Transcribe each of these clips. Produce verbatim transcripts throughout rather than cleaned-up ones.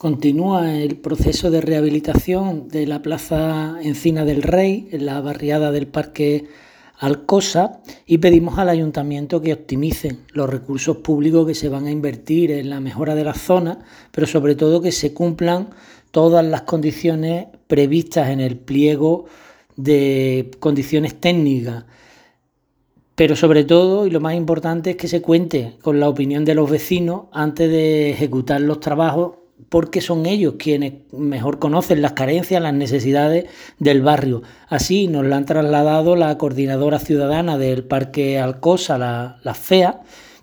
Continúa el proceso de rehabilitación de la Plaza Encina del Rey, en la barriada del Parque Alcosa, y pedimos al Ayuntamiento que optimicen los recursos públicos que se van a invertir en la mejora de la zona, pero sobre todo que se cumplan todas las condiciones previstas en el pliego de condiciones técnicas. Pero sobre todo, y lo más importante, es que se cuente con la opinión de los vecinos antes de ejecutar los trabajos, porque son ellos quienes mejor conocen las carencias, las necesidades del barrio. Así nos lo han trasladado la coordinadora ciudadana del Parque Alcosa, la, la FEA,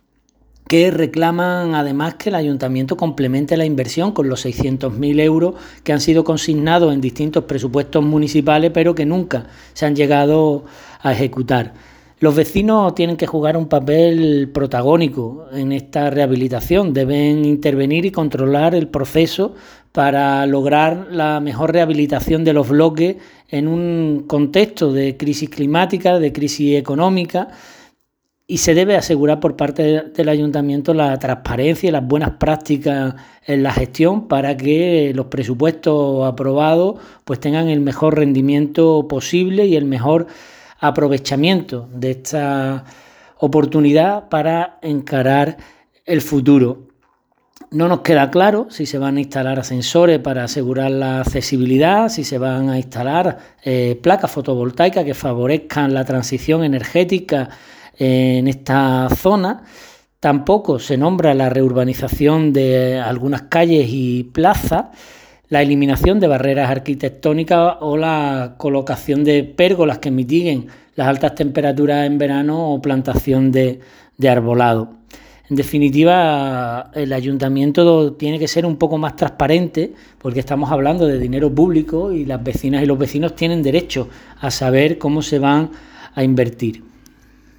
que reclaman además que el ayuntamiento complemente la inversión con los seiscientos mil euros que han sido consignados en distintos presupuestos municipales, pero que nunca se han llegado a ejecutar. Los vecinos tienen que jugar un papel protagónico en esta rehabilitación, deben intervenir y controlar el proceso para lograr la mejor rehabilitación de los bloques en un contexto de crisis climática, de crisis económica, y se debe asegurar por parte del ayuntamiento la transparencia y las buenas prácticas en la gestión para que los presupuestos aprobados pues tengan el mejor rendimiento posible y el mejor aprovechamiento de esta oportunidad para encarar el futuro. No nos queda claro si se van a instalar ascensores para asegurar la accesibilidad, si se van a instalar eh, placas fotovoltaicas que favorezcan la transición energética en esta zona. Tampoco se nombra la reurbanización de algunas calles y plazas, la eliminación de barreras arquitectónicas o la colocación de pérgolas que mitiguen las altas temperaturas en verano o plantación de, de arbolado. En definitiva, el ayuntamiento tiene que ser un poco más transparente porque estamos hablando de dinero público y las vecinas y los vecinos tienen derecho a saber cómo se van a invertir.